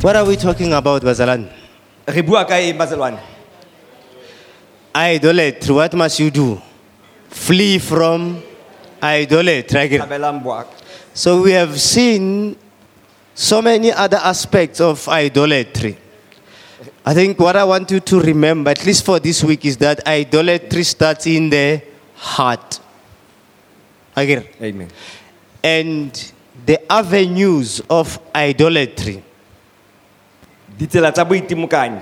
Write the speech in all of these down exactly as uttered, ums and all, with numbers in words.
What are we talking about, Bazalan? Re bua ka eng bazalwane? Idolatry. What must you do? Flee from idolatry. Abelang bua. So we have seen so many other aspects of idolatry. I think what I want you to remember, at least for this week, is that idolatry starts in the heart. Again. Amen. And the avenues of idolatry Ditsela tsa boitimukanyo.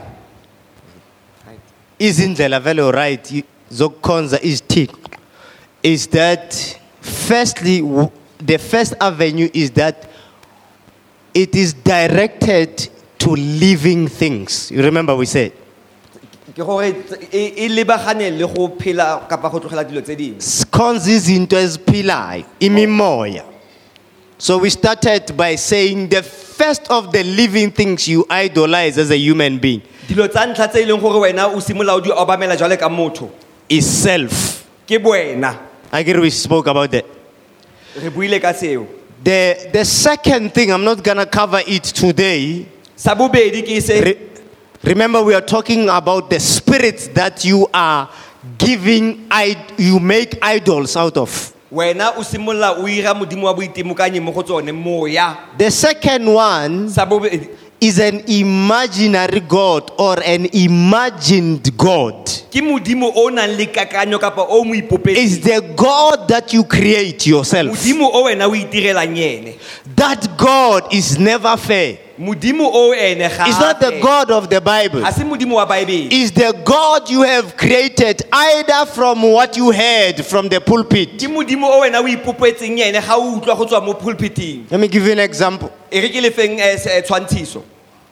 is in the level right. Zokonza is T. Is that firstly, w- the first avenue is that it is directed to living things. You remember we said Ke gore e e lebagane le go phela kapa go tlogela dilo tse dingwe. Sconzi izinto eziphilayo, imimoya. So we started by saying the first of the living things you idolize as a human being Dilo tsa ntlha tse ileng gore wena o simolola o di obamela jwale ka motho is self. ke buena. I get we spoke about that. Re buile ka seo. The the second thing, I'm not gonna cover it today. Sa bobedi ke se Re- remember, we are talking about the spirits that you are giving, I- you make idols out of. wena o simolola o ira modimo wa boitimukanyo mo go tsone moya. The second one Sa bobedi is an imaginary God or an imagined God. ke modimo o nang le kakanyo kapa o mo Is ipopetse. the God that you create yourself. Modimo o wena o itirelang yene. That God is never fair. Modimo o ene ga. It's not the God of the Bible. Ha se modimo wa Bible. Is the God you have created either from what you heard from the pulpit. Ke modimo o wena o ipopetseng yene ga o utlwa go tswa mo pulpiting. Let me give you an example. E re ke le feng eh, se- eh, tshwantshiso.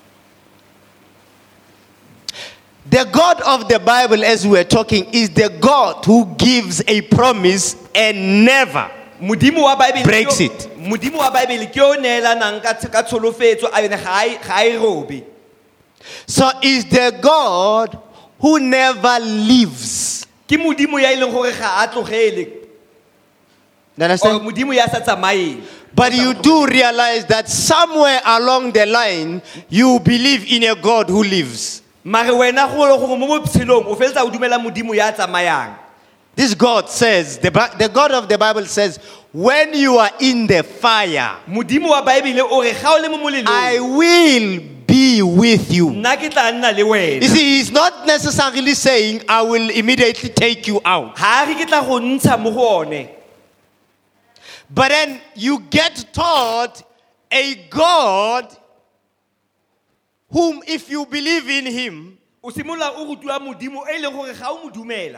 The God of the Bible, as we were talking, is the God who gives a promise and never. Modimo wa Bible Breaks ke o- it. Modimo wa Bible ke o neelanang ka ka tsholofetso a yone ga e- ga e robe. So is the God who never lives. Ke modimo ya ileng gore ga a tlogele. You O understand? modimo ya sa tsamaeng. But you do realize that somewhere along the line, you believe in a God who lives. Mare wena go le gore mo botshelong o feletsa o dumela modimo ya tsamayang. This God says, the, Bi- the God of the Bible says, when you are in the fire, Modimo wa Bible o re ga o le mo molelong. I will be with you. Nna ke tla nna le wena. You see, he's not necessarily saying, I will immediately take you out. Ha re ke tla go ntsha mo go one. But then you get taught a God whom, if you believe in him, O simola o rutwa modimo e leng gore ga o mo dumela.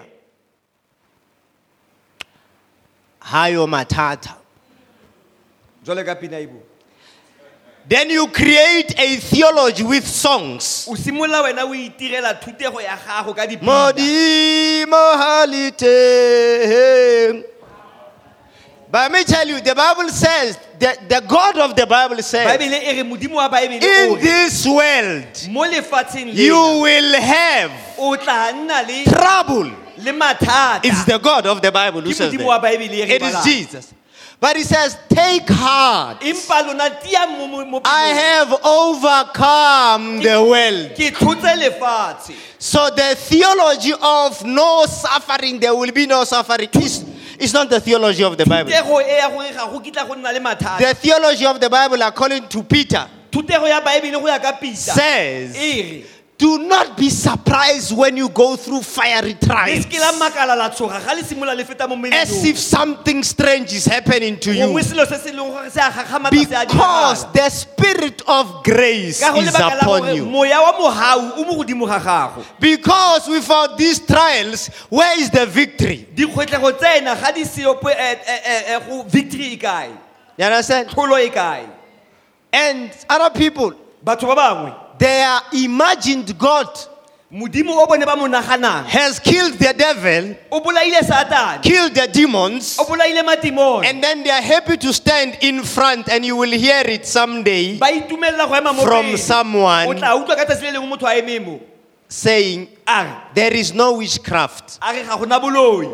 hayo matata. Jwale ka pina e bua. Then you create a theology with songs. O simola wena o itirela thutego ya gago ka dipina. Modimo halite. But let me tell you, the Bible says, the, the God of the Bible says, Bible e re modimo wa Bible in o re this world, mo lefatsheng you le will have o tla nna le trouble. le mathata. It's the God of the Bible who Ke says modimo wa that. Bible e re It is balang. Jesus. But he says, take heart. Empa lona tia mo mo mo. I have overcome the world. Ke tlotse lefatshe. So the theology of no suffering, there will be no suffering, is, is not the theology of the Bible. Thutego e ya gore ga go kitla go nna le mathata. The theology of the Bible, according to Peter, Thutego ya Bible go ya ka Peter. says, E re do not be surprised when you go through fiery le trials. se ke la makala la tshoga ga le simola le feta mo As melelong. if something strange is happening to you. Gongwe selo se se leng gore se a gagamatsa se a Because diragala. the spirit of grace Ka go is lebaka la upon gore you. moya wa mohau o mo godimo ga gago. Because without these trials, where is the victory? Dikgwetlego tsena ga di seo po- eh, eh, eh, eh, go victory e kae? You understand? Tlholo e kae? And other people, Batho ba bangwe their imagined God modimo o bone ba mo naganang has killed the devil, o bolaile Satan, killed the demons, o bolaile matimon. and then they are happy to stand in front, and you will hear it someday Ba itumelela go ema mo from pele. someone O tla utlwa ka tsatsi le lengwe motho a eme mo. saying, A re there is no witchcraft. a re ga gona boloi.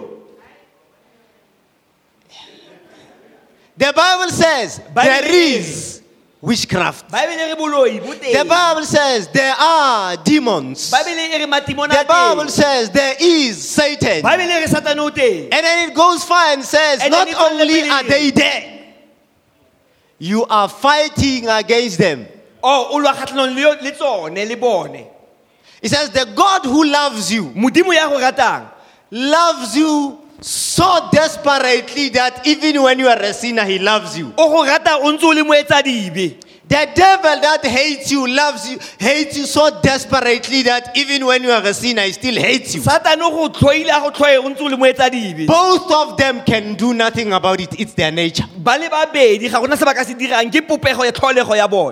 The Bible says Bible there is witchcraft. Baebile re boloi bo teng. The Bible says there are demons. Baebile e re matimona The a Bible teng. says there is Satan. Baebile e re Satane o teng. And then it goes far and says, And not then it goes only the are they there, you are fighting against them. Oh, o lwa kgatlhanong le yo- le tsone le bone. It says, the God who loves you, Modimo ya go ratang loves you so desperately that even when you are a sinner, he loves you. o go rata o ntse o le moetsadibe. The devil that hates you loves you, hates you so desperately that even when you are a sinner, he still hates you. Satane o go tlhoile a go tlhoe o ntse o le moetsadibe. Both of them can do nothing about it. It's their nature. Ba le babedi ga gona se ba ka se dirang ke popego ya tlholego ya bone.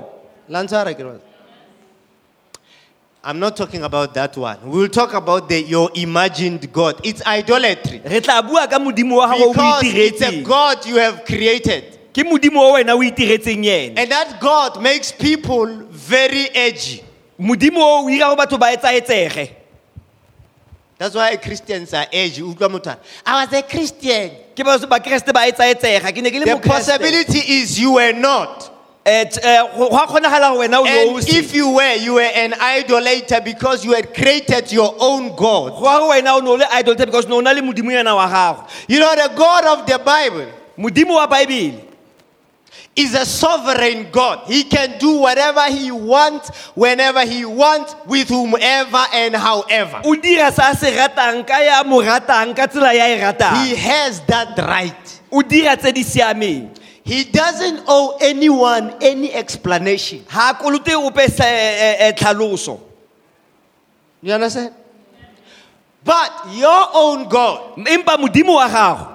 I'm not talking about that one. We'll talk about the, your imagined God. It's idolatry. Re tla bua ka modimo wa gago o Because it's a itiretseng. God you have created. Ke modimo o wena o itiretseng yena. And that God makes people very edgy. Modimo o o ira go batho ba etsaetsege. That's why Christians are edgy. Utlwa motho a re, I was a Christian. Ke ba ba Kriste ba etsaetsega. Ke ne ke le The mo Kriste. possibility is you were not. Eh t- eh, go go a kgonagala gore wena o And no o se. if you were, you were an idolater because you had created your own God. Go a gore wena o no le idolater because no na le modimo yana wa gago. You know, the God of the Bible Modimo wa Baebile is a sovereign God. He can do whatever he wants, whenever he wants, with whomever and however. o dira sa se ratang ka ya mo ratang ka tsela ya e ratang. He has that right. O dira tse di siameng. He doesn't owe anyone any explanation. Ha kolute o pe se eh, eh, tlhaloso. You understand? But your own God Empa modimo wa gago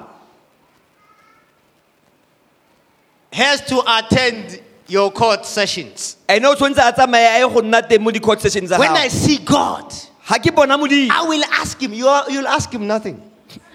has to attend your court sessions. ene o tshwanetse a tsamaye a ye go nna teng mo di-court sessions tsa When I gago. see God, Ha ke bona modimo. I will ask him. You are, you'll ask him nothing.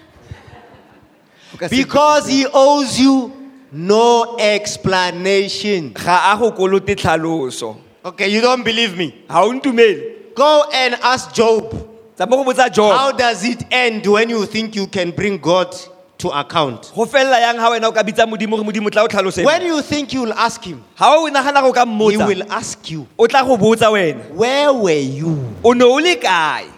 Because he owes you no explanation. Ga a go kolote tlhaloso. Okay, you don't believe me? Ha o ntumele. Go and ask Job. Tsa mo go botsa Job. How does it end when you think you can bring God to account? Go fella yang ha wena o ka bitsa modimo re modimo tla o tlhalosetse. When you think you will ask him, Ha o nagana go ka he mmotsa. will ask you, O tla go botsa wena. where were you O ne o le kae?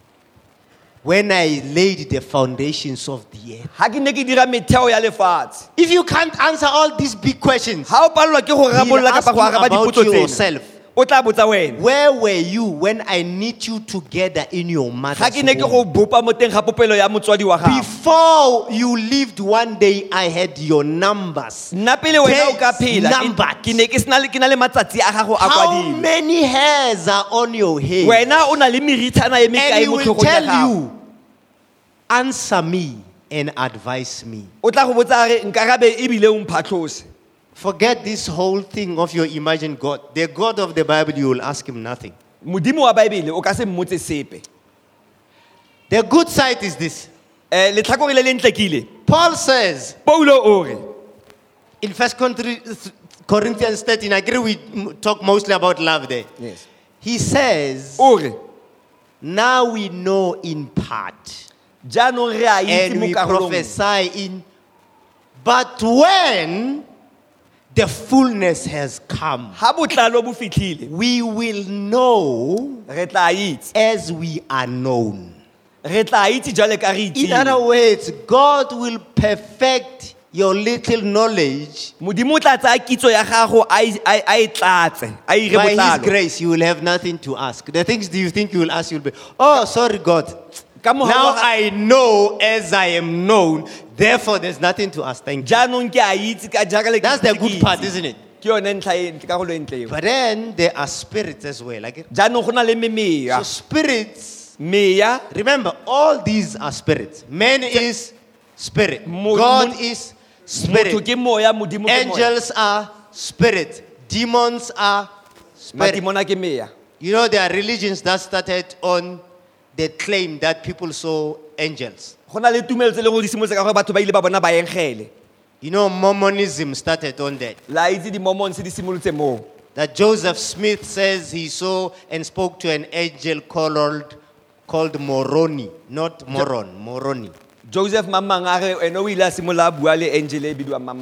when I laid the foundations of the earth? Ha ke ne ke dira metheo ya lefatshe. If you can't answer all these big questions, Ha o palelwa ke go he'll rarabolola ask kapa go you araba about dipotso tsena. yourself. O tla botsa wena. Where were you when I knit you together in your Ha mother's ke ne ke womb? go bopa mo teng ga popelo ya motswadi wa gago. Before you lived one day, I had your numbers. Nna pele wena o ka Days phela numbered. ke ne ke sena le ke na le matsatsi a gago a How kwadilwe. many hairs are on your head? Wena o na le meritshana e And mekae he mo will tlhogong ya tell gago. you, answer me and advise me. O tla go botsa re nkarabe ebile o mphatlhose. Forget this whole thing of your imagined God. The God of the Bible, you will ask him nothing. Modimo wa Baebile o ka se mmotse sepe. The good side is this. Eh letlhakore le le ntlekile. Paul says Paulo o re in First Corinthians thirteen, I agree we talk mostly about love there. Yes. He says, o re now we know in part jaanong re a itse and mo we karolong. prophesy in, but when the fullness has come, Ha botlalo bo fitlhile. we will know Re tla itse. as we are known. Re tla itse jale ka re In itse. other words, God will perfect your little knowledge. Modimo o tla tsaya kitso ya gago a e- a e- a e tlatse, a ire By His botlalo. grace, you will have nothing to ask. The things do you think you will ask, you'll be, oh, sorry, God. Ka mohau Now wa ga- I know as I am known, therefore there's nothing to ask. Thank you. jaanong ke a itse ka jaaka le ke That's the itse ke good itse. part, isn't it? Ke yone ntlha e ntle karolo e ntle eo. But then there are spirits as well. Like, Jaanong go na le memeya. so spirits, Meya remember, all these are spirits. Man is spirit. Mo- God mo- is motho spirit. ke moya, modimo ke moya. Angels are spirit. Demons are spirit. Matimona ke meya. You know, there are religions that started on the claim that people saw angels. Go na le tumelo tse le go di simolotse ka gore batho ba ile ba bona baengele. You know, Mormonism started on that. La itse di-Mormons di simolotse moo. That Joseph Smith says he saw and spoke to an angel called, called Moroni, not Moron, Moroni. Joseph Mamang a re ene o ile a simolola a bua le angel e bidiwang Mamang.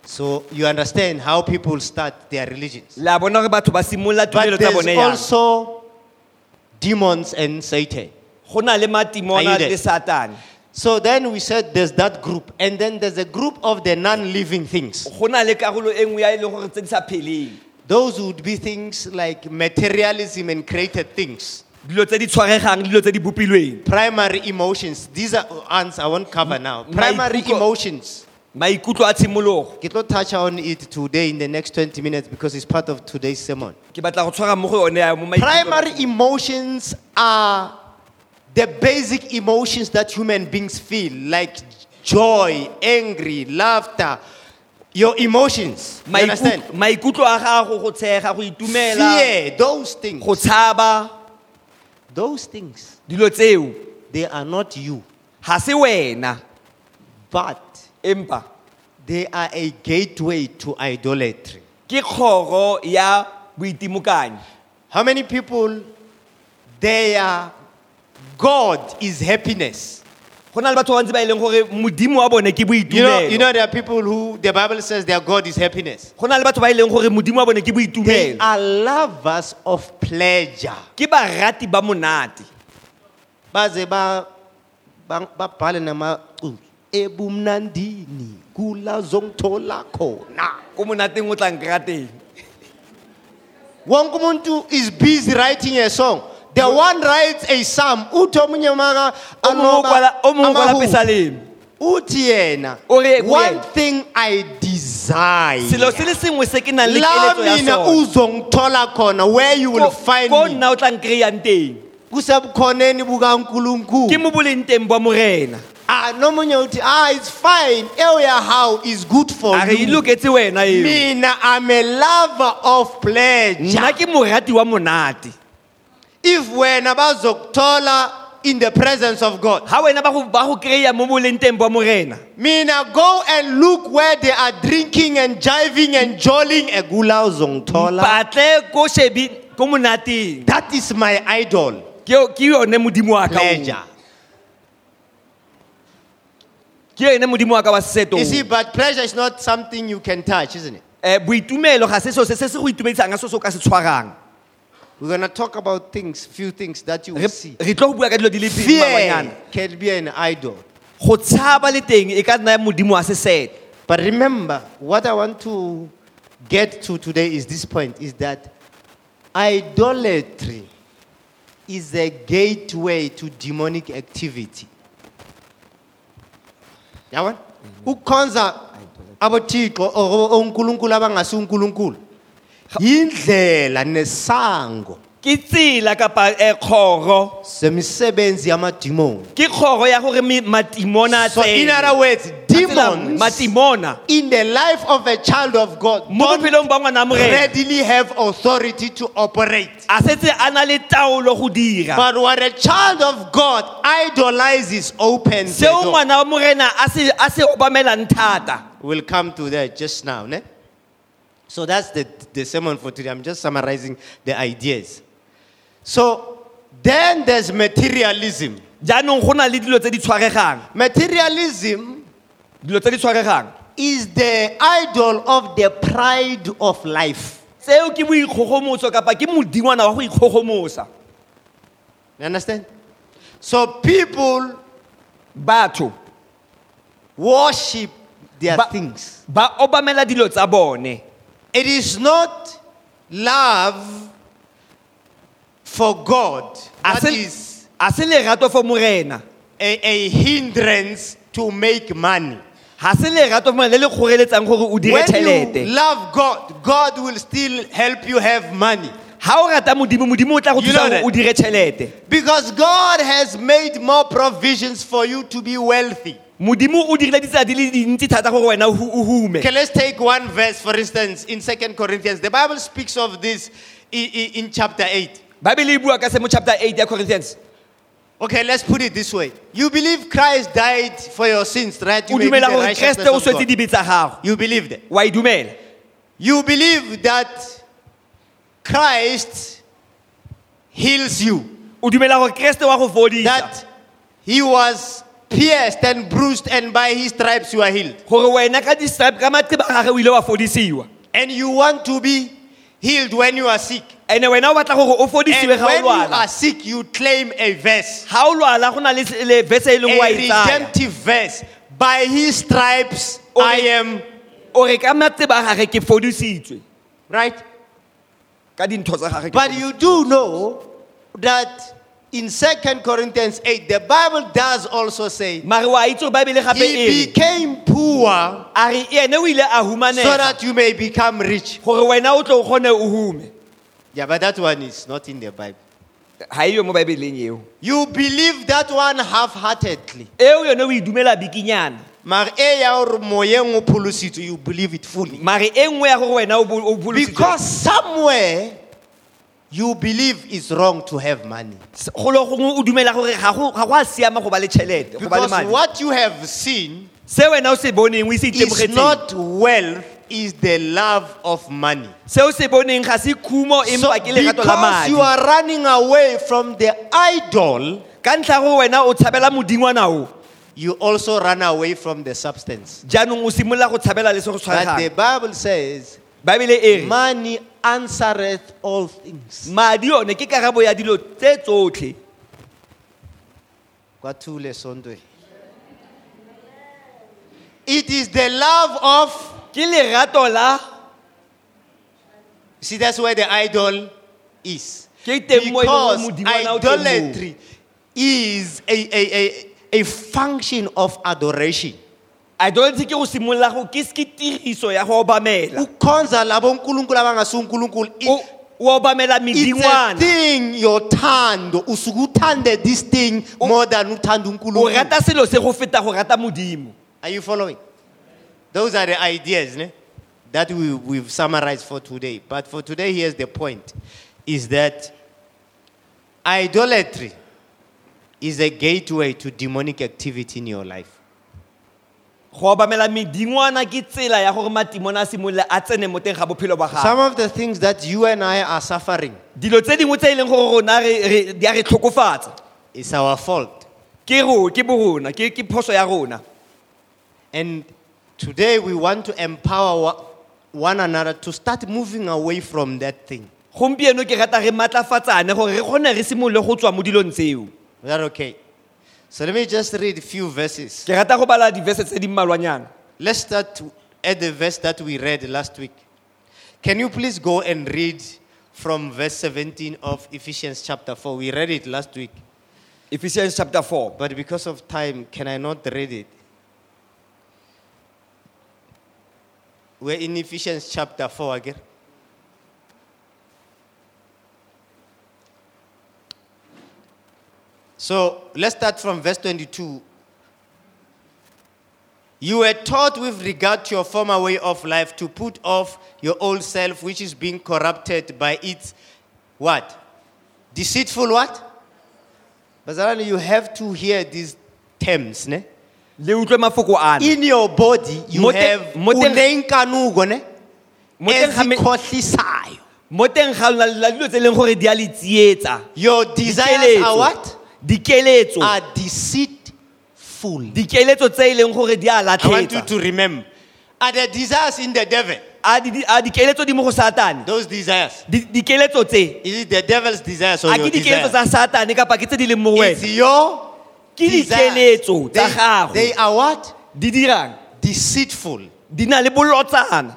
So you understand how people start their religions. La bona gore batho ba simolla tumelo But tsa there's bone yang. also demons and Satan. Go na le Are matimona you there? le Satan. So then we said there's that group, and then there's a group of the non-living things. Go na le karolo e nngwe ya e leng gore tse di sa pheleng. Those would be things like materialism and created things. Dilo tse di tshwaregang, dilo tse di bopilweng. Primary emotions. These are answers I won't cover now. Primary Maikutlo- emotions. Maikutlo a tshimologo. Get to touch on it today in the next twenty minutes because it's part of today's sermon. Ke batla go tshwara mo go yone ya mo maikutlo. Primary emotions are the basic emotions that human beings feel, like joy, angry, laughter, your emotions. You understand? Maikutlo maikutlo a gago go tshega go itumela Fear, those things. go tshaba Those things, dilo tseo they are not you, ha se wena but empa they are a gateway to idolatry. ke kgoro ya boitimokanyo. How many people, their God is happiness? Go na le batho ba bantsi ba e leng gore modimo wa bone ke You know, you know boitumelo. there are people who the Bible says their God is happiness. Go na le batho ba e leng gore modimo wa bone ke They boitumelo. are lovers of pleasure. Ke barati ba monate. Baze ba ba babhale namaculo ebumnandini kula zongithola khona. Ko monateng o tla nkra teng. Wonke umuntu is busy writing a song. The one writes a psalm. Uthi omunye maka O mongwe o kwala- o mongwe o kwala amahubo. pesalemi. Uthi yena, O re- o one yena. thing I desire. Selo se le sengwe se ke nang le La keletso ya mina sona. uzongithola khona, where you will find Ko me. nna o tla nkreang teng. Kusebukhoneni bukaNkulunkulu. Ke mo boleng teng ba morena. Ah, nomunye uthi, ah, it's fine. Eya how is good for A re e you. loketse wena eo. Mina, I'm a lover of pleasure. Nna ke morati wa monate. If wena bazokuthola in the presence of God, Ha wena ba go ba go kreya mo boleng teng ba morena. mina go and look where they are drinking and jiving and jolling. Egula uzongithola. Batle ko shebi ko monateng. That is my idol. Ke ke yone modimo wa ka. o. Pleasure. Ke yone modimo wa ka wa seto. You see, but pleasure is not something you can touch, isn't it? Eh boitumelo ga se so se se se go itumedisang ga so so ka se tshwarang. We're going to talk about things, few things that you will Re see. re tlo go bua ka dilo di le pedi Fear mabanyana. can be an idol. Go tshaba le teng e ka nna modimo wa seset. But remember, what I want to get to today is this point, is that idolatry is a gateway to demonic activity. Yabona? Ukukhonza abothixo or onkulunkulu abangasi unkulunkulu. Yindlela nesango Ke tsela kapa e kgoro. semisebenzi yamademon. Ke kgoro ya gore me- matimona a So in tsene. other words, Ka tsela demons matimona in the life of a child of God mo don't bophelong ba ngwana wa morena readily have authority to operate. a setse a na le taolo go dira. But when a child of God idolizes, opens the Seo door. ngwana wa morena a se a se obamelang thata. We'll come to that just now. Ne? So that's the, the sermon for today. I'm just summarizing the ideas. So then there's materialism. Jaanong go na le dilo tse di tshwaregang. Materialism Dilo tse di tshwaregang. is the idol of the pride of life. Seo ke boikgogomotso kapa ke modingwana wa go ikgogomosa. You understand? So people Batho worship their Ba- things. ba obamela dilo tsa bone. It is not love for God A that se is a se lerato for morena. a, a hindrance to make money. Ha se lerato for morena le le kgoreletsang gore o dire When you tšhelete. love God, God will still help you have money. Ha o rata modimo modimo o tla go You know thusa that? gore o dire tšhelete. Because God has made more provisions for you to be wealthy. Modimo o dirile ditsela di le dintsi thata gore wena o hu- o hume. Okay, let's take one verse, for instance, in Second Corinthians. The Bible speaks of this in, in, in chapter eight. Bible e bua ka se mo chapter eight ya Corinthians. Okay, let's put it this way. You believe Christ died for your sins, right? You O may be dumela the gore righteousness Kriste o of swetse God. dibe tsa gago. You believe that. Wa e dumela. You believe that Christ heals you, O dumela gore Kriste wa go fodisa. that he was pierced and bruised, and by his stripes you are healed. gore wena ka di-stripe ka maqeba a gage o ile wa fodisiwa And you want to be healed when you are sick. and wena o batla gore o And fodisiwe ga when o you are lwala sick, you claim a verse, ga o lwala go na le le verse e leng wa a e tsaya redemptive verse. By his stripes Okay. I am, o re ka maqeba a gage ke fodisitswe right? ka dintho tsa gage ke But you do know that in Second Corinthians eight, the Bible does also say mare wa itse gore Bible gape he e became poor a re ene o ile a so humanega that you may become rich. gore wena o tlo o kgone o hume Yeah, but that one is not in the Bible. ga eyo mo Bibeleng eo You believe that one half-heartedly. eo yone o e dumela bikinyana Mare e ya hore moyeng o pholositswe, you believe it fully. mare e nngwe ya gore wena o bo- o bolositswe Because somewhere you believe it's wrong to have money. go le gongwe o dumela gore ga go ga go a siama go ba le tšhelete go ba le Because madi what you have seen se wena o se boneng o ise is itemogetseng not wealth, is the love of money. se o se boneng ga se khumo So empa ke lerato la because you madi are running away from the idol, ka ntlha ya gore wena o tshabela modingwana o you also run away from the substance. jaanong o simolola go tshabela le se go But the tshwaregang Bible says, Bible e re money answereth all things. madi yone ke karabo ya dilo tse tsotlhe Kwathule sonto. It is the love of, ke lerato la see, that's where the idol is. ke teng mo e leng gore Because modingwana o teng moo. idolatry is a, a, a, a function of adoration. idolatry ke go simolola go ke ke tiriso ya go obamela Ukhonza labo uNkulunkulu abangasi uNkulunkulu. o o obamela It's a medingwana thing yothando. Usuke uthande this thing more than uthanda o uNkulunkulu. rata selo se go feta go rata modimo Are you following? Those are the ideas ne, that we, we've summarized for today. But for today, here's the point, is that idolatry is a gateway to demonic activity in your life. go obamela medingwana ke tsela ya gore matimona a simolola a tsene mo teng ga bophelo ba Some gago of the things that you and I are suffering dilo tse dingwe tse e leng gore rona re- re- di a re tlhokofatsa is our fault. ke ro ke borona ke ke phoso ya rona And today we want to empower wa- one another to start moving away from that thing. gompieno ke rata re matlafatsane gore re kgone re simolole go tswa mo dilong tseo Is that okay? So let me just read a few verses. ke rata go bala di-verse tse di mmalwanyana Let's start at the verse that we read last week. Can you please go and read from verse seventeen of Ephesians chapter four? We read it last week, Ephesians chapter four but because of time, can I not read it? We're in Ephesians chapter four again. So let's start from verse twenty-two. You were taught with regard to your former way of life to put off your old self, which is being corrupted by its what? Deceitful what? Bazalwane, you have to hear these terms, ne? le utlwe mafoko ana In your body, you Mo teng- have mo teng- unenkanuko, ne? Mo teng ga me- Ezikhohlisayo. mo teng ga lona la dilo tse e leng gore di a le tsietsa Your desires Dikeletso. are what? dikeletso Are deceitful. dikeletso tse e leng gore di a I want you latlhetsa to remember. Are the desires in the devil? a di- a dikeletso di mo go satane Those desires. Di- dikeletso tse Is it the devil's desires or a your ke dikeletso desires? tsa satane kapa ke tse di leng mo It's wena your ke desires. dikeletso They, tsa they gago are what? di dirang Deceitful. di na le bolotsana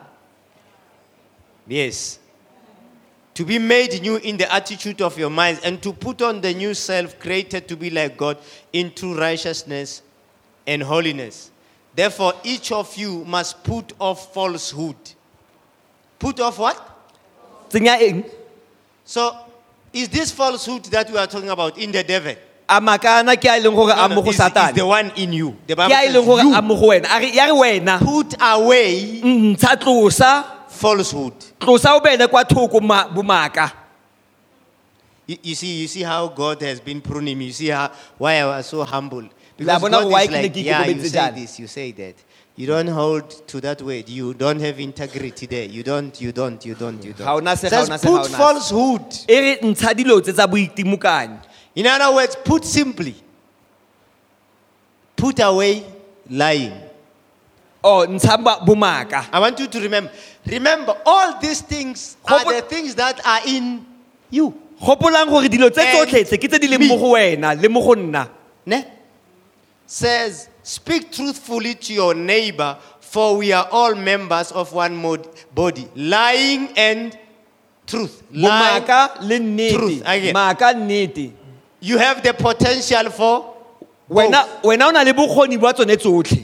Yes. To be made new in the attitude of your minds and to put on the new self created to be like God in true righteousness and holiness. Therefore, each of you must put off falsehood. Put off what? tsenya eng So, is this falsehood that we are talking about in the devil? a makana ke a e leng gore No, a no, mo go it's, it's satane the one in you. The Bible ke a e says leng gore you a mo go wena A re- ya re wena put away ntsha tlosa falsehood. tlosa o bele kwa thoko ma- bomaka You, you see, you see how God has been pruning me. You see how why I was so humble. La Because bona God why is ke like, ne ke yeah, you ikokobeditse say jana." this, you say that. You don't hold to that word. You don't have integrity there. You don't, you don't, you don't, you don't. Ha ona se, It ha says ona se, ha put ona se. falsehood. e re ntsha dilo tse tsa boitemokanyo In other words, put simply, put away lying. Oh, ntshamba bumaka. I want you to remember. Remember, all these things are Hopo- the things that are in you. Gopolang gore dilo tse And tsotlhe tse ke tse di leng me. mo go wena le mo go nna. Ne? Says, speak truthfully to your neighbor, for we are all members of one mod- body. Lying and truth. Lying. Bumaka le Truth, again. nnete. Maka nnete. You have the potential for Wena both. wena o na le bokgoni ba tsone tsotlhe.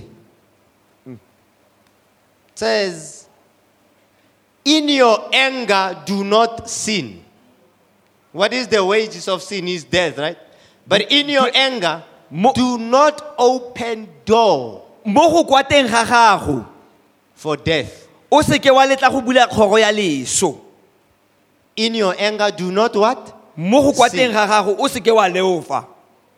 Says, in your anger, do not sin. What is the wages of sin? Is death, right? But in your anger, Mo- do not open door Mo go kwateng ga gago, for death. o se ke wa letla go bula kgoro ya leso. In your anger, do not what? Mo go Sin. kwateng ga gago, o se ke wa leofa.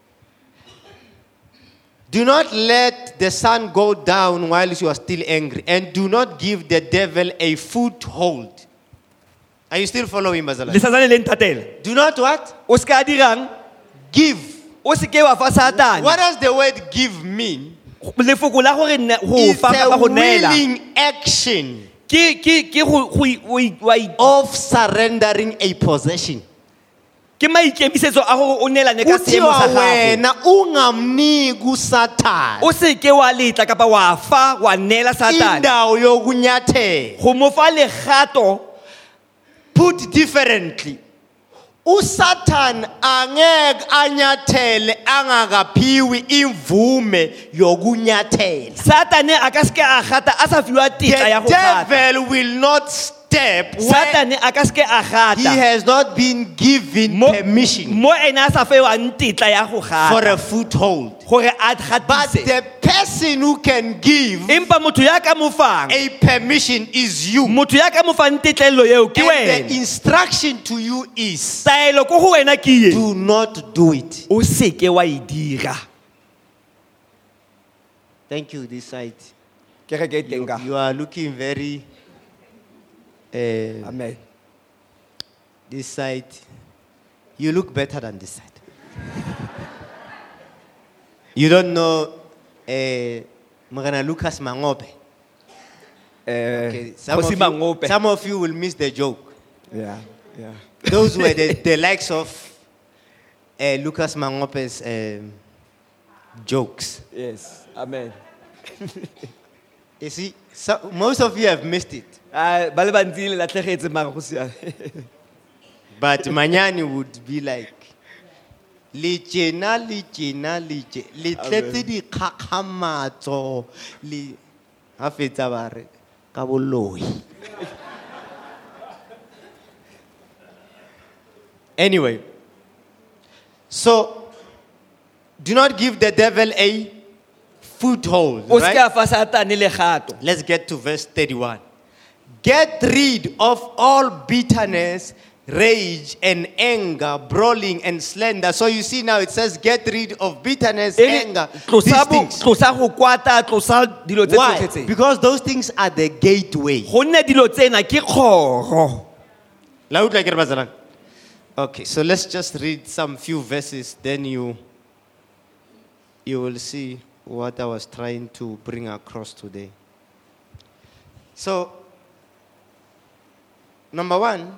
Do not let the sun go down while you are still angry, and do not give the devil a foothold. Are you still following, Le Bazala? santsane le ntatela. Do not what? O se ke a dirang, Give. o se ke wa fa Satane. What does the word give mean? Lefoko la gore ne- go It's fa a kapa go neela. willing action Ke ke ke go go i- o i- wa i- of surrendering a possession. ke maikemisetso a gore o neelane ka seemo Kuthiwa sa gago. wena ungamniki uSathane O se ke wa letla kapa wa fa wa neela Satane. indawo yokunyathela. Go mo fa legato. Put differently, uSathane angeke anyathele angakaphiwi imvume yokunyathela. Satane a ka se ke a gata a sa fiwa tetla ya The go gata. devil will not step where Satane a ka se ke a he gata has not been given mo permission mo ene a sa fewang tetla ya go for gata a foothold. gore a But gatise. the person who can give Empa motho ya ka mo fang, a permission is you. motho ya ka mo fang tetlelo eo ke And the wena. instruction to you is, Taelo ko go wena ke ye. do not do it. O se ke wa e dira. Thank you, this side. Ke re ke You, teng ka. you are looking very, uh, Amen. this side. You look better than this side. You don't know uh, Morena Lucas Mangope. Eh, Okay, some, Kgosi of Mangope. you, some of you will miss the joke. Yeah, yeah. Those were the, the likes of uh, Lucas Mangope's um, jokes. Yes. Amen. You see, so, most of you have missed it. Ah, ba le bantsi le latlhegetse mara go siame. But Manyani would be like, le tjena le tjena le tje le tletse dikgakgamatso le ha fetsa ba re ka boloi. Anyway, so do not give the devil a foothold. O se ke Right? a fa Satane legato. Let's get to verse thirty-one. Get rid of all bitterness, rage and anger, brawling and slander. So you see now it says get rid of bitterness, E re, anger, these tlosa bo- things. tlosa go kwata, tlosa dilo tse Why? tsotlhe tse. Because those things are the gateway. Gonne dilo tsena ke kgoro. La utlwa ke re bazalwane? Okay, so let's just read some few verses, then you you will see what I was trying to bring across today. So, number one,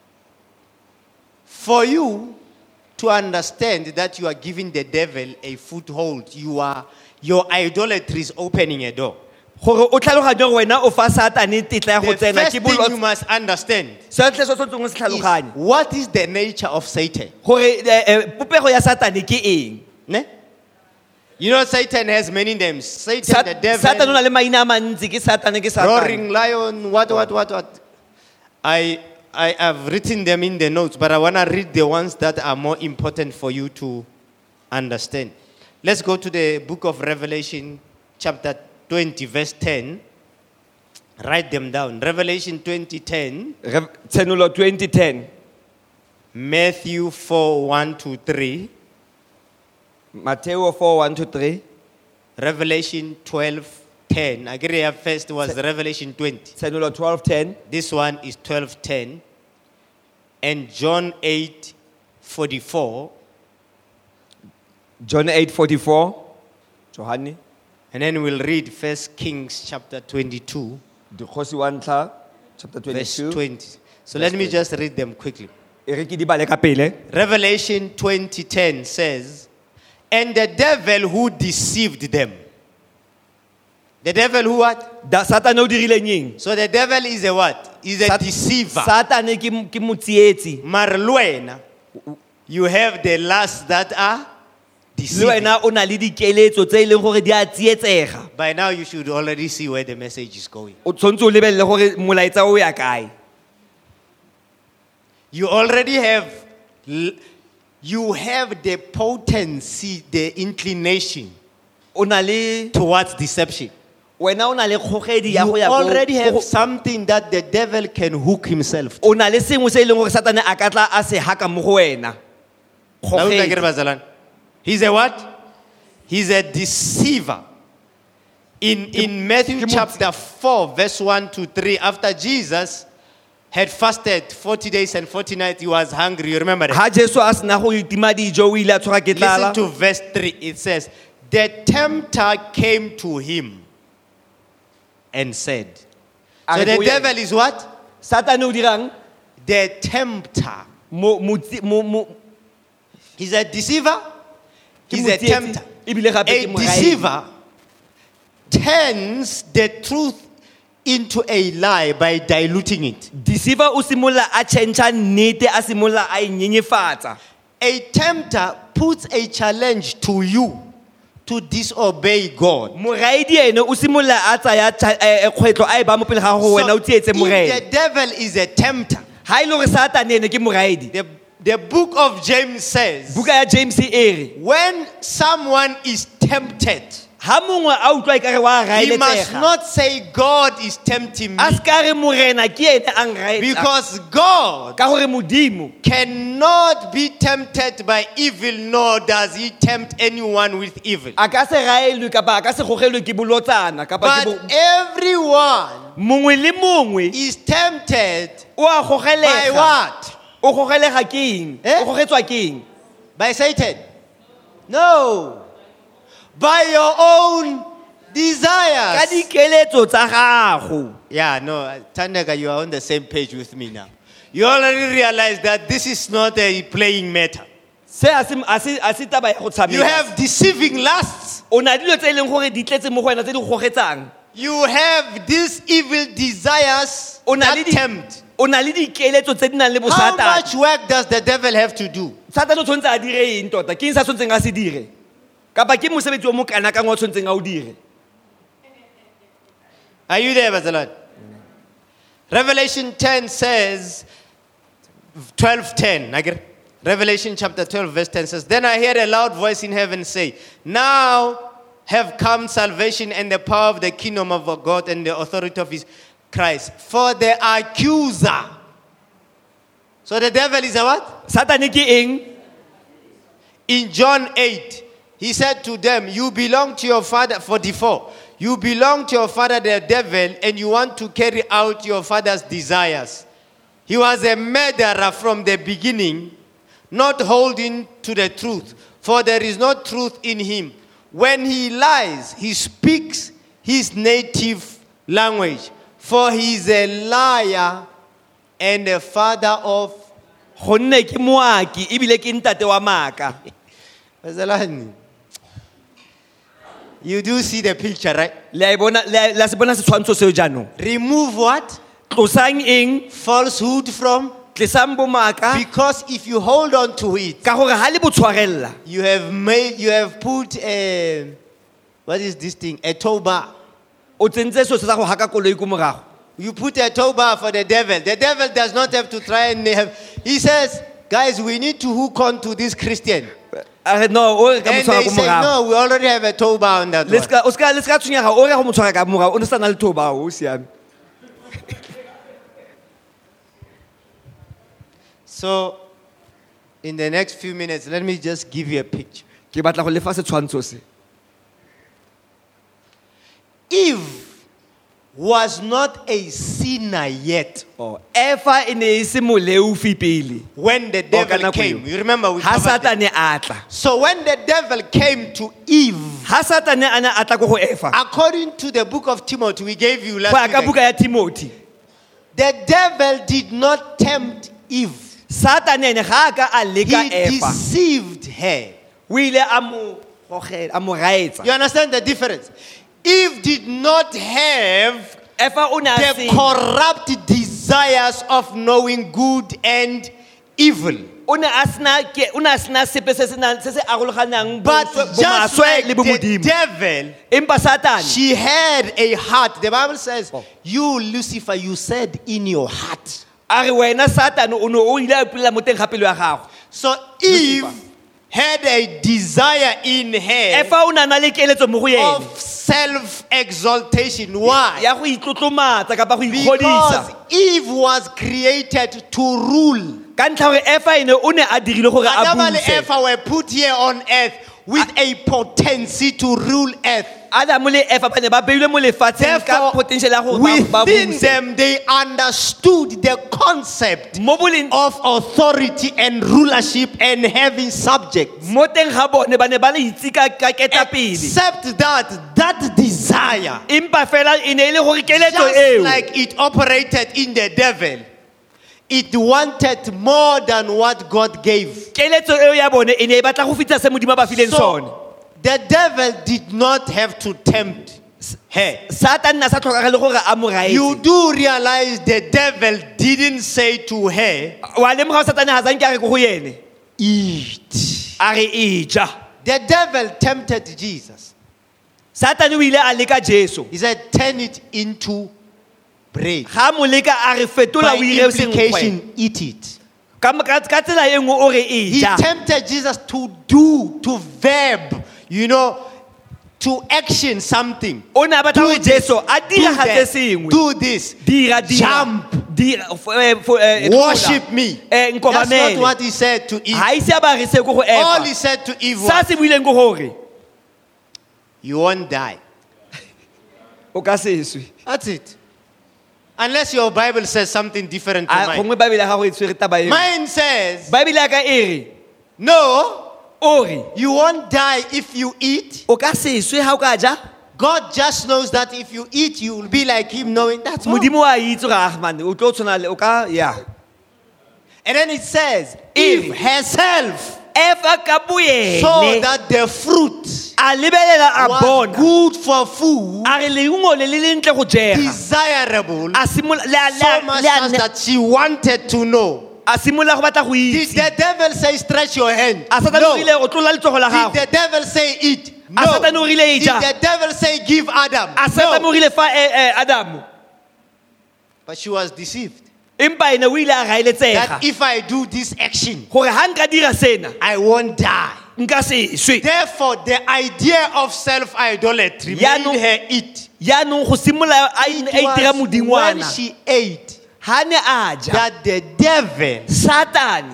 for you to understand that you are giving the devil a foothold, you are your idolatry is opening a door. Gore o tlhaloganye gore wena o fa Satane tetla ya go The tsena first ke thing you bolo. must understand Se tle so tsotsong se is tlhaloganye. what is the nature of Satan. Gore eh, eh, popego ya Satane ke eng? Ne? You know Satan has many names. Satan Sat- the Satane o devil, na le maina a mantsi ke Satane ke Satane. roaring lion, what, what, what, what. I, I have written them in the notes, but I want to read the ones that are more important for you to understand. Let's go to the book of Revelation, chapter twenty, verse ten. Write them down. Revelation twenty, ten, Rev- Tshenulo twenty ten. Matthew four, one to three, Mateo four one to three. Revelation twelve, ten. I agree here first was Revelation twenty. Tshenulo twelve ten. This one is twelve ten. And John eight, forty-four. John eight forty four. Johane, And then we'll read First Kings chapter twenty-two, Dikgosi wa ntlha, chapter verse twenty-two. twenty. So let me just read them quickly. E re ke di bale ka pele. Revelation twenty ten says, and the devil who deceived them. The devil who what? Da Satan o dirileng eng? So the devil is a what? Is a Sat- deceiver. Satan ke mo- ke motsietsi. Mara le wena, you have the last that are Le deceiving. wena o na le dikeletso tse e leng gore di a tsietsega. By now you should already see where the message is going. O tshwantse o lebelele gore molaetsa o ya kae. You already have, l- you have the potency, the inclination O na le towards deception. wena o na le kgogedi ya go You ya ko- already ko- have something that the devil can hook himself to. o na le sengwe se e leng gore Satane a ka tla a se haka mo go wena. Na utlwa ke re Kgogedi. bazalwane? He's a what? He's a deceiver. In, in Matthew ke mo- chapter four, verse one to three, after Jesus had fasted forty days and forty nights, he was hungry. You remember that? Ha Jesu a sena go itima dijo o ile a tshwara ke Listen tlala. to verse three. It says, the tempter came to him and said. A So re the ko yena. devil is what? Satane o dirang? The tempter. Mo motsi- mo mo He's a deceiver. ke He's a motsietsi, tempter. ebile gape A ke moraedi. deceiver turns the truth into a lie by diluting it. Deceiver o simolla a change nnete a simolla a e nyenyefatsa. A tempter puts a challenge to you to disobey God. Moraedi ene o simolla a tsaya tsa- eh, eh, kgwetlo a e ba mo pele ga go wena So o tsietse if morena. the devil is a tempter, Ha ile gore Satane ene ke moraedi. the, the book of James says, Buka ya James e re when someone is tempted, ha mongwe a utlwa ekare wa he must raeletsega. not say God is tempting me, A ska re morena ke ene a nraetsa. because God Ka gore modimo cannot be tempted by evil, nor does he tempt anyone with evil. a ka se raelwe kapa a ka se gogelwe ke bolotsana kapa ke But bo- everyone mongwe le mongwe is tempted o a by gogelega. what? O gogelega ke eng? Eh? O gogetswa ke eng? By Satan? No. By your own Ka desires. dikeletso tsa gago. Yeah, no, Tandaka, you are on the same page with me now. You already realize that this is not a playing matter. Se a se a se a se taba ya go tshameka. You have deceiving lusts. O na dilo tse e leng gore di tletse mo go wena tse di gogetsang. You have these evil desires O na le that di- tempt. O na le dikeletso tse di nang le How bosatane. much work does the devil have to do? Satane o tshwanetse a dire eng tota? Ke eng sa tshwanetseng a se dire? Kapa ke mosebetsi o mo kana kang o tshwanetseng a o dire? Are you there, Bazalad? Revelation ten says, twelve ten. Revelation chapter twelve, verse ten says, then I heard a loud voice in heaven say, now have come salvation and the power of the kingdom of our God and the authority of his Christ. For the accuser. So the devil is a what? Satane ke eng? In John eight, he said to them, you belong to your father, forty-four. You belong to your father, the devil, and you want to carry out your father's desires. He was a murderer from the beginning, not holding to the truth, for there is no truth in him. When he lies, he speaks his native language, for he is a liar and a father of. Gonne ke moaki ebile ke ntate wa maaka. Bazalani, you do see the picture, right? Le a e bona le la se bona setshwantsho seo jaanong. Remove what? Tlosang eng? Falsehood from. Tlisang bomaaka. Because if you hold on to it, Ka gore ha le botshwarella. you have made, you have put a, what is this thing? A tow bar. O tsentse so se sa go haka koloi ko morago. You put a tow bar for the devil. The devil does not have to try and have. He says, guys, we need to hook on to this Christian. A re no o re ka And motshwara they ko say, morago. no, we already have a tow bar on that Le one. ska o ska le ska tshwenya o re go motshwara ka morago. O ne sa na le thoba o siame. So, in the next few minutes, let me just give you a picture. Ke batla go lefa setshwantsho se. Eve was not a sinner yet Oh, Efa e ne e se moleufi pele. when the ka devil nako came. eo. You remember we Ha covered that. Satane a tla. So when the devil came to Eve, Ha Satane a ne a tla ko go Efa. according to the book of Timothy we gave you Go ya last ka week, buka ya Timothy. the devil did not tempt Eve. Satane ne ga ka a leka He Efa. deceived her. O ile a mo gogela, a mo raetsa. You understand the difference? Eve did not have Efa o ne a the se corrupt desires of knowing good and evil. o ne a sena ke o ne a sena sepe se se nang se se arologanang bo But bo just maswe like le bo the modimo. devil, Empa Satane she had a heart. The Bible says, you, Lucifer, you said in your heart. a re wena Satane o ne o ile a ipulela mo teng ga pelo ya gago. So Eve had a desire in her Efa o ne a na le keletso mo go yena. of self-exaltation. Why? Ya go itlotlomatsa kapa go Because ikgodisa. Eve was created to rule. Ka ntlha gore Efa ene o ne a dirile gore a Adam and buse. Eva were put here on earth with a potency to rule earth. Adamu le Efa ba ne ba beilwe mo lefatsheng ka Therefore, potential ya gore ba- ba within buse. them, they understood the concept Mo boleng of authority and rulership and having subjects. mo teng ga bone ba ne ba le itse ka ka ketapele. Except that, that desire, Empa fela e ne e le gore keletso just eo like it operated in the devil, it wanted more than what God gave. keletso eo ya bone e ne e batla go fitsa se modimo ba fileng sone. So, the devil did not have to tempt her. Satan na sa tlhokagale gore a mo You raetse. do realize the devil didn't say to her, Wa lemoga Satane ha zanke a re ko go yene. eat. A re e ja. The devil tempted Jesus. Satane o ile a leka Jesu. He said, turn it into bread. Ga mo leka a re fetola By o ile senkgwe. implication, eat it. Ka ka ka tsela e nngwe o re e He ja. tempted Jesus to do, to verb, you know, to action something. O ne a batla gore Do this, Jesu a do diragatse that, sengwe. do this, Dira dira. jump, Dira f- eh, f- eh, tlola. worship me. Eh, That's not nkobamele. what he said to Eve. Ha ise a ba re se ko go All he Efa. said to Eve Sa was, se buileng ko gore you won't die. o ka seswe. That's it. Unless your Bible says something different to A mine. gongwe Bibele ya gago e tshwere taba eo. Mine says, Bibele ya ka e re no, o re you won't die if you eat. o ka seswe ha o ka ja. God just knows that if you eat, you will be like him, knowing that's all. Modimo wa itse gore ah man o tlo tshwana le o ka ya. And then it says, Eve. Eve herself Efa ka saw boyene that the fruit a lebelela a was bona. good for food, A re leungo le le lentle go jega. desirable, A simola le a- le so a- much le a- as that she wanted to know. a simola go batla go Did itse. the devil say, stretch your hand? A Satane No. o rile o tlola letsogo la Did gago. the devil say, eat? A No. Satane o rile e Did ja. the devil say, give Adam? A Satane o No. rile fa eh, eh, Adamu. But she was deceived. Empa ene o ile a raeletsega That if I do this action, gore ha nka dira sena I won't die. nka se swe. Therefore, the idea of self-idolatry Ya made no- her eat. yaanong go simola a It a itira was when modingwana she ate ha ne a ja that the devil Satane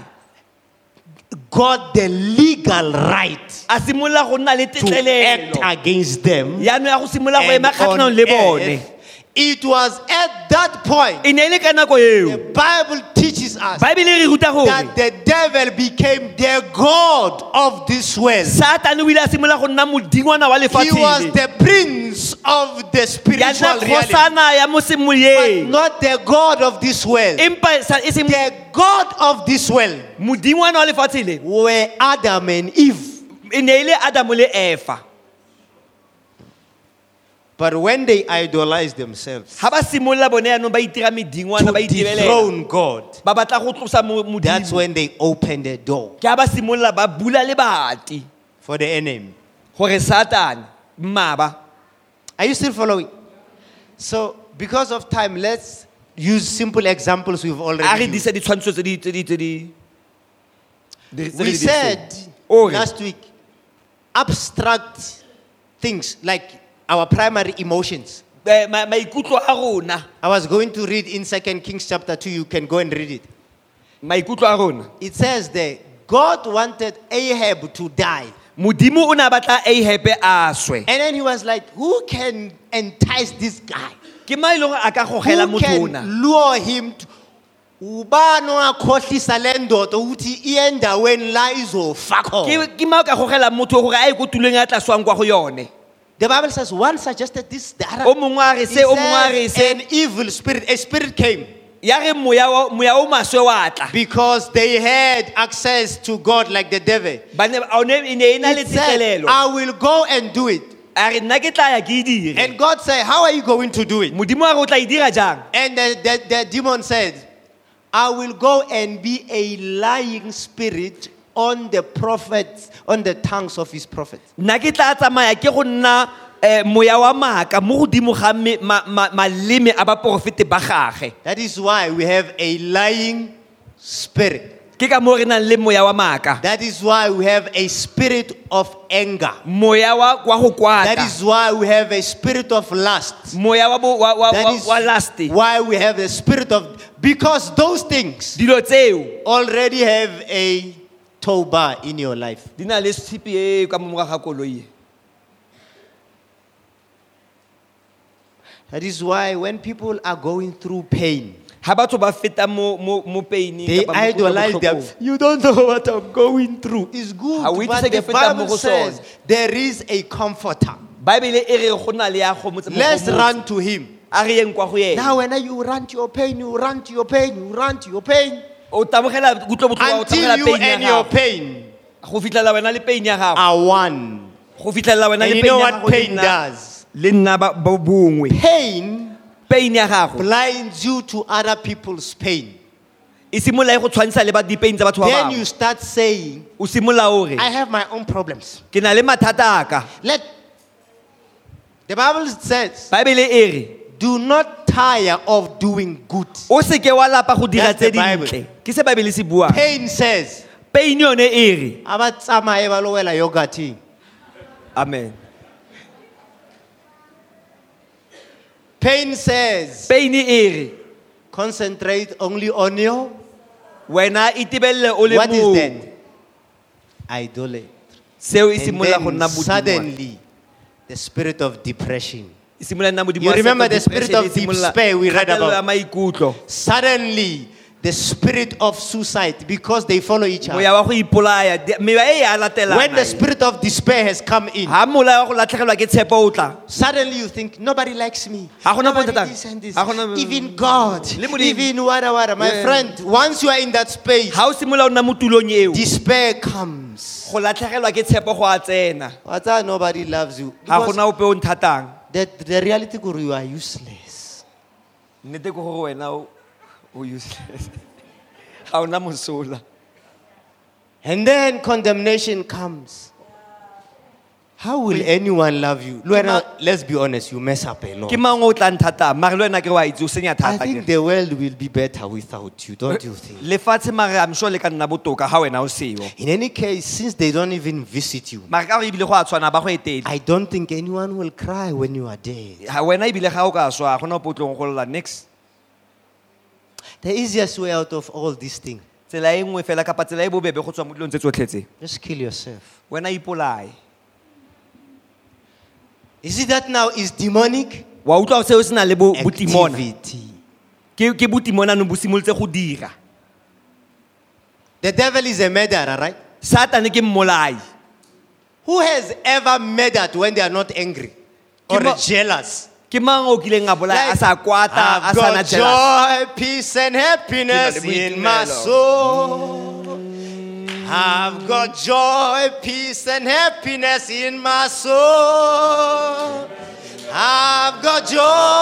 got the legal right a simola go nna le to act tetlelelo against them. yaanong ya go simola go And ema kgatlhanong on le bone. earth, it was at that point E ne e le ka nako the eo Bible teaches us Baebele e re ruta gore that the devil became the god of this world. Satane o ile a simola go nna modingwana wa He was lefatshe the prince of the ya spiritual nna reality, kgosana ya mo but semoyeng not the god of this world. empa sa- e seng The god of this world modingwana wa lefatshe le were Adam and Eve. e ne e le Adamu le Efa. But when they idolized themselves Ha ba simolla bone yaanong ba itira medingwana ba to itibelela dethrone God, ba batla go tlosa mo- that's modimo when they opened the door ke ha ba simolla ba bula lebati for the enemy. gore Satane mmaba. Are you still following? So, because of time, let's use simple examples we've a re already used. disa ditshwantsho tse di tse di tse di di- tse We di- said Ore. last week, abstract things like our primary emotions. Eh, ma- maikutlo a rona I was going to read in Second Kings chapter two. You can go and read it. maikutlo a rona It says there, God wanted Ahab to die. modimo o ne a batla Ahabe a swe And then he was like, who can entice this guy? ke mang e leng gore a ka gogela Who motho ona can lure him to ubani ongakhohlisa le ndoda ukuthi iye endaweni la izofa khona? ke ke mang o ka gogela motho gore a ye ko tulong ya tla swang kwa go yone The Bible says one suggested this, the other. o mongwe a re He se o mongwe a re says an se evil spirit, a spirit came ya re moya wa- moya o maswe wa tla because they had access to God like the devil. ba ne a ne e ne e na le It said, tsetlelelo I will go and do it. a re nna ke tla ya ke e dire And God said, how are you going to do it? modimo a re o tla e dira jang And the, the, the demon said, I will go and be a lying spirit on the prophets, on the tongues of his prophets. nna ke tla tsamaya ke go nna eh, moya wa maaka mo godimo ga me- ma- ma- maleme a baporofete ba gage That is why we have a lying spirit. ke ka moo re nang le moya wa maaka That is why we have a spirit of anger. moya wa wa go That kwata is why we have a spirit of lust. moya wa bo- wa wa That wa- is wa lasti why we have a spirit of, because those things dilo tseo already have a toba in your life. di na le tshipi e ka mo morago ga koloi e. That is why when people are going through pain, ha batho ba feta mo mo mo pain they idolize them. You don't know what I'm going through. It's good, Ha o itse but se ke the feta mo Bible go says sona. there is a comforter. bible e re go na le ya go motse mo Let's go motse. run to him. a re yeng kwa go yena Now when you run to your pain, you run to your pain, you run to your pain, o tabogela kutlo botlhoko o until tabogela you pain and ya your gago pain go fitlhela wena le pain ya gago are one. go fitlhela wena And le you pain know ya what gago le pain nna- does? le nna ba ba bongwe Pain pain ya gago blinds you to other people's pain. e simolola e go tshwantsha le ba di-pain tsa batho ba Then bangwe you start saying, o simolola o re I have my own problems. ke na le mathata a ka Let the Bible says, bible e re do not tire of doing good. o seke wa lapa go dira That's the tse Bible. dintle ke se bible se buang Pain says, pain yone e re abatsamaye ba lo wela yogurting. amen Pain says, pain e re concentrate only on your. wena e tibelele o le What is mong that? Idolatry. seo e And simolola go then nna modimo suddenly, the spirit of depression. e simolola nna modimo You wa remember the depression, spirit of e simolola despair we read kgatelelo ya about? maikutlo Suddenly, the spirit of suicide, because they follow each other. moya wa go ipolaya di- mewa e ya latelana When the e. spirit of despair has come in, ha mola wa go latlhegelwa ke tshepo o tla suddenly you think nobody likes me. Ha gona Nobody bothata. this and this. Ha gona- Even God, Le Modimo. even wada wada. My Yeah. friend, once you are in that space, ha o simolola o nna mo tulong eo despair comes. go latlhegelwa ke tshepo go a tsena What's that? Nobody loves you. ha Because gona ope o nthatang the, the reality is you are useless. nnete ke gore wena o o useless ga ona mosola And then condemnation comes. How will anyone love you? Luena, let's be honest, you mess up a lot. ke mang o tla nthatang mare le wena ke wa itse o senya I thata think ke the world will be better without you, don't you think? lefatshe mare I'm sure le ka nna botoka ha wena o seo In any case, since they don't even visit you, mare ka gore ebile go a tshwana ba go etedi I don't think anyone will cry when you are dead. ha wena ebile ga o ka swa gona ope o tlong go lla next The easiest way out of all these things, tsela e nngwe fela kapa tsela e bobebe go tswa mo dilong tse tsotlhe tse just kill yourself. wena ipolaye Is it that now is demonic? wa utlwa seo se na le bo- botimona Activity. ke ke botimona no bo simolotse go dira The devil is a murderer, right? satane ke mmolai Who has ever murdered when they are not angry or Ke mo- jealous? ke mang o kileng a bolaya a sa kwata a I've sa na got jealous joy, peace, and happiness Ke na le in my boitumelo. soul. I've got joy, peace, and happiness in my soul. I've got joy.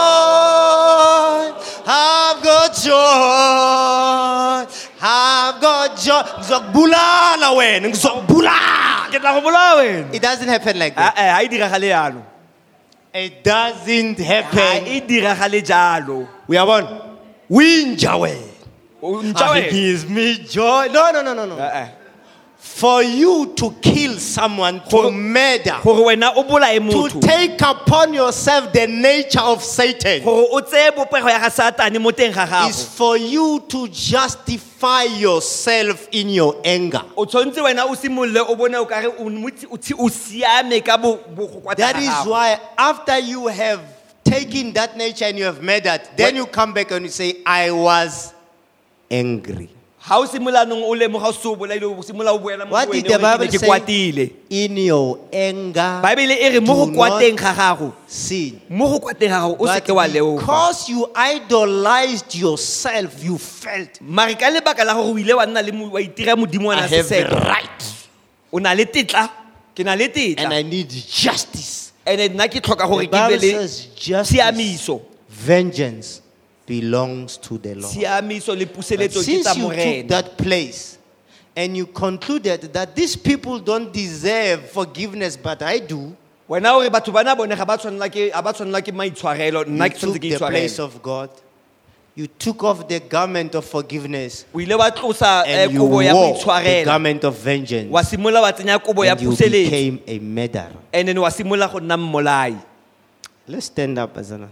I've got joy. I've got joy. Ngizokubulala wena, ngizokubulala. ke tla go bolaya wena It doesn't happen like a that. e ha e diragale yalo It doesn't ha happen. e diragale jalo We are one. Winja wena. o ntja Ah, He wena gives me joy. No, no, no, no, no. Eh, eh. For you to kill someone, to Gore- murder, gore wena o bolaye to motho take upon yourself the nature of Satan, gore o tseye bopego ya ga satane mo teng ga is gago for you to justify yourself in your anger. o tshwanetse wena o simolole o bone o kare o motse- o tshi- o siame ka bo bo go kwata That ga is gago. why after you have taken that nature and you have made that, then What- you come back and you say, I was angry. Ha o simolola nong o lemoga o sobola ile o simolola o boela mo What go did wena the o re, "Ke ne Bible ke say? kwatile." In your anger, Bible e re mo go do kwateng not ga gago, sin. mo go kwateng ga gago o se But ke wa leofa. because you idolized yourself, you felt, Mare ka lebaka la gore o ile wa nna le mo- wa itira modimo wa I na have the seseko. right O na le tetla, ke na le and tetla. I need justice. And nna ke tlhoka gore The ke Bible be le says justice, tshiamiso. vengeance belongs to the Lord. Tshiamiso le But puseletso ke since tsa you took morena. that place and you concluded that these people don't deserve forgiveness, but I do, Wena o re batho bana bone ga ba tshwanela ke ga ba tshwanela ke maitshwarelo, nna you ke took tshwanetse ke the place itshwarele. of God. You took off the garment of forgiveness O ile wa tlosa eh, and you kobo ya go wore the itshwarela. garment of vengeance, Wa simola wa tsenya kobo ya and you puseletso. became a murderer. And then wa simola go nna mmolai. Let's stand up, Azana.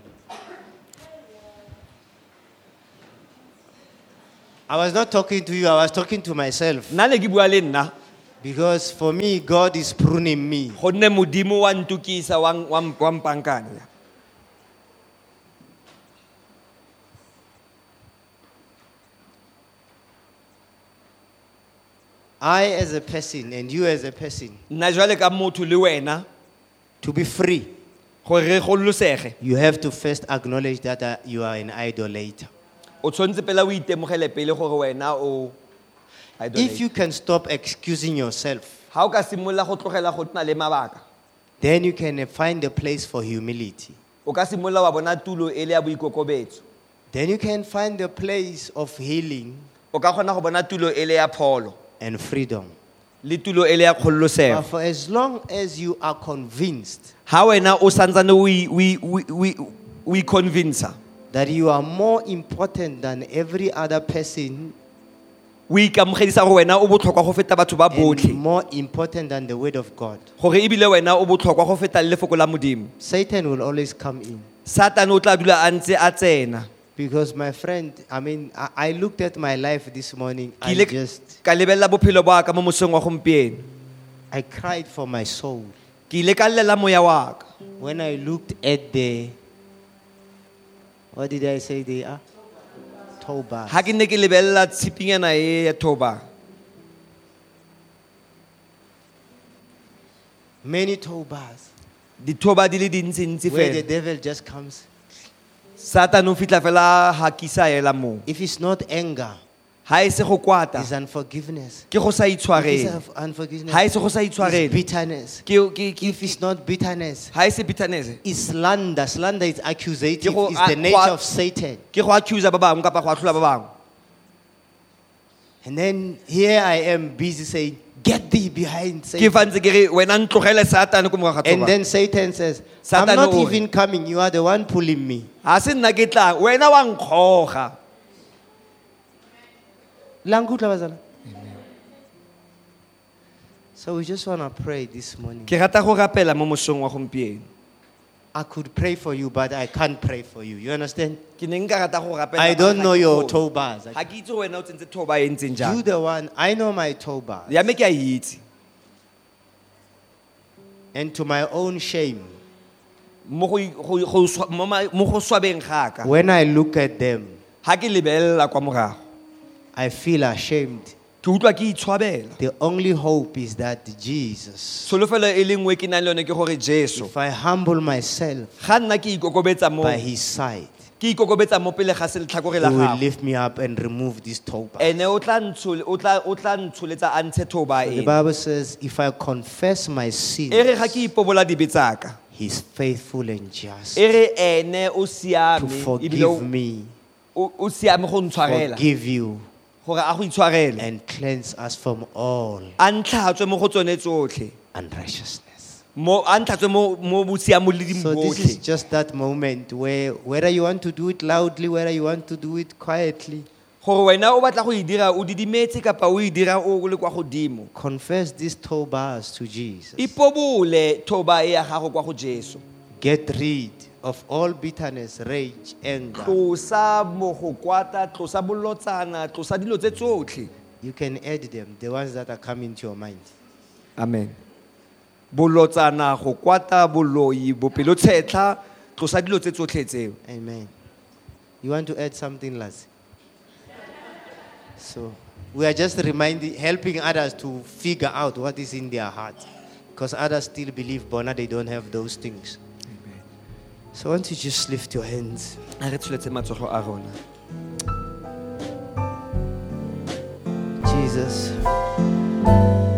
I was not talking to you, I was talking to myself. Nna ne ke bua le nna, Because for me, God is pruning me. gonne modimo wa ntukisa wa wa wa mpankanya. I, as a person, and you, as a person, Nna jwale ka motho le wena, to be free, gore re gololosege, you have to first acknowledge that uh, you are an idolater. o tshwanetse pele o itemogele pele gore wena o If you can stop excusing yourself, ha o ka simolla go tlogela go tna le mabaka, then you can find a place for humility. o ka simolla wa bona tulo e le ya boikokobetso, Then you can find a place of healing o ka kgona go bona tulo e le ya pholo and freedom. le tulo e le ya But kgololosego. for as long as you are convinced Ha wena o santsane o i- o i- o i- o i- o i-convince-a, that you are more important than every other person o ikamogedisa gore wena o botlhokwa go feta batho ba and botlhe, more important than the word of God, gore ebile wena o botlhokwa go feta le lefoko la modimo, Satan will always come in. satane o tla dula a ntse a tsena. Because my friend, I mean, I, I looked at my life this morning. Ke I ile just, ka lebelela bophelo ba ka mo mosong wa gompieno, I cried for my soul ke ile ka llela moya wa ka when I looked at the, what did I say they are? Toba. ha ke ne ke lebelela tshipinyana e ya thoba. Many Tobas Dithoba di le dintsi-ntsi where the fela. devil just comes. Satane o fitla fela ha kisa ela mo. If it's not anger, Ha e se go kwata, it's unforgiveness. ke go sa If it's itshwarele. of unforgiveness, Ha e se go sa it's itshwarele. bitterness. Ke ke ke If it's not bitterness, ha e se bitterness. it's slander. Slander is accusative. Ke go- It's the a- nature go- of Satan. Ke go accuse ba bangwe kapa go atlhola ba bangwe. And then here I am busy saying, get thee behind Ke Satan. fa ntse ke re wena ntlogele Satane ko morago ga And thoba. then Satan says, I'm Satan not o re, even coming. You are the one pulling me. Ha se nna ke tlang, wena wa nkgoga. Langutla bazala. So we just want to pray this morning. Ke rata go rapela mo mosong wa gompieno. I could pray for you, but I can't pray for you. You understand? Ke ne nka rata go rapela. I don't mara know ga ke your kgone. Tobas. Ha ke itse wena o tsentse thoba e ntseng jang. You the one. I know my Tobas. Ya me ke a itse. And to my own shame, Mo go go go swa- mo ma- mo go swabeng ga ka. when I look at them, Ha ke lebelela kwa morago, I feel ashamed. ke utlwa ke itshwabela. The only hope is that Jesus. Solofelo e le nngwe ke nang le yone ke gore Jesu, If I humble myself ga nna ke ikokobetsa mo, by his side, ke ikokobetsa mo pele ga se letlhakore he la will gago. lift me up and remove this Toba. Ene o tla ntshole o tla o tla ntsholetsa a ntshe thoba The e. Bible says, if I confess my E sins, re ga ke ipobola dibe tsaka. he's faithful and just E re ene o to siame ebile forgive o- me, o o siame go ntshwarela forgive you, gore a go itshwarele. and cleanse us from all A ntlhatswe mo go tsone tsotlhe. unrighteousness. Mo a ntlhatswe mo mo botsiamo le So this is botlhe. just that moment where whether you want to do it loudly, whether you want to do it quietly, Gore wena o batla go e dira o didimetse kapa o e dira o le kwa godimo. confess these Tobas to Jesus. Ipobole thoba e ya gago kwa go Jesu. Get rid of all bitterness, rage, anger. Tlosa mo go kwata, tlosa bolotsana, tlosa dilo tse tsotlhe. You can add them, the ones that are coming to your mind. Amen. Bolotsana go kwata boloi bopelo tshetla tlosa dilo tse tsotlhe tseo. Amen. You want to add something, Lazi? So we are just reminding, helping others to figure out what is in their heart. Because others still believe, Bona, they don't have those things. Amen. So why don't you just lift your hands? A re tsholetse matsogo a rona. Jesus.